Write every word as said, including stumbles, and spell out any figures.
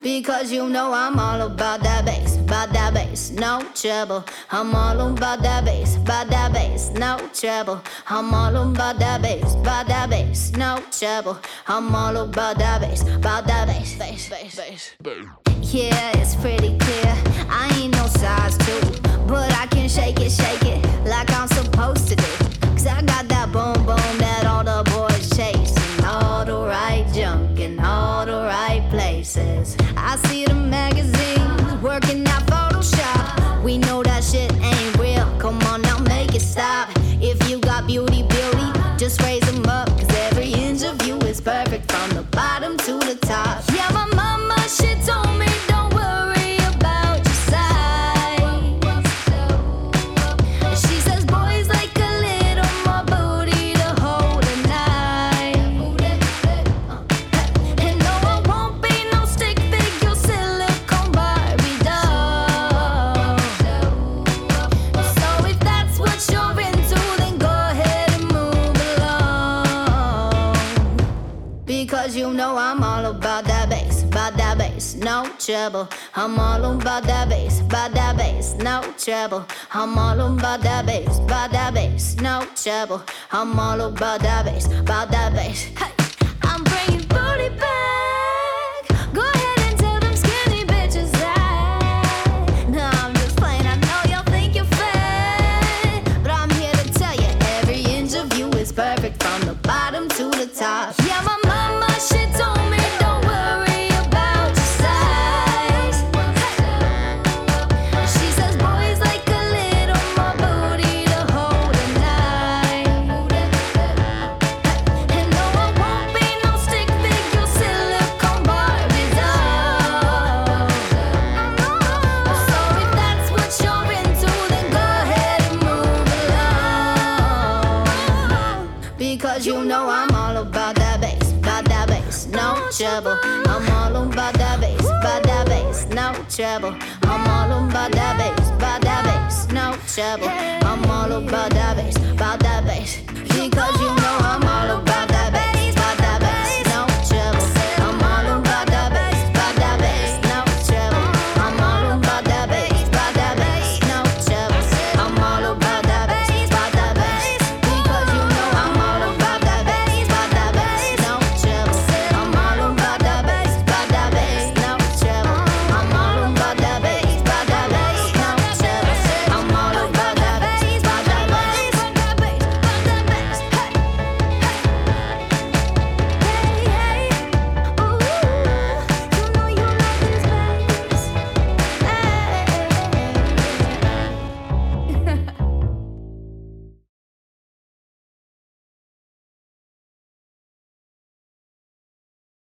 Because you know I'm all about that bass, about that bass, no trouble. I'm all about that bass, about that bass, no trouble. I'm all about that bass, about that bass, no trouble. I'm all about that bass, about that bass, bass, bass, bass. Yeah, it's pretty clear. I ain't no size two, but I can shake it, shake it like I'm supposed to do. Cause I got that boom boom that all the boys chase, and all the right junk in all the right places. I see the magazines working out Photoshop. We know that shit ain't real. Come on now, make it stop. If you got beauty, beauty, just raise them up. Cause every inch of you is perfect from the bottom to the top. Yeah, my mama, she told me don't worry about your size. She says boys like a little more booty to hold at night. And no, I won't be no stick figure silicone Barbie doll. So if that's what you're into, then go ahead and move along. Because you know I'm all about that bass, about that bass, no trouble. I'm all about that bass, about that bass, no trouble. I'm all about that bass, about that bass, no trouble. I'm all about that bass, about that bass. Hey, I'm bringing booty back. Go ahead and tell them skinny bitches that. No, I'm just playing. I know y'all think you're fat, but I'm here to tell you every inch of you is perfect from the bottom to the top. Yeah, my mama, she told me don't worry about your size. She says boys like a little more booty to hold at night. And no, I won't be no stick figure silicone Barbie doll. So if that's what you're into, then go ahead and move along. Because you know I'm all about that bass, about that bass, no trouble. I'm all about that bass, about that bass, no trouble. I'm all about that bass, about that bass, no trouble. I'm all about that bass, about that bass. Because you know I'm all about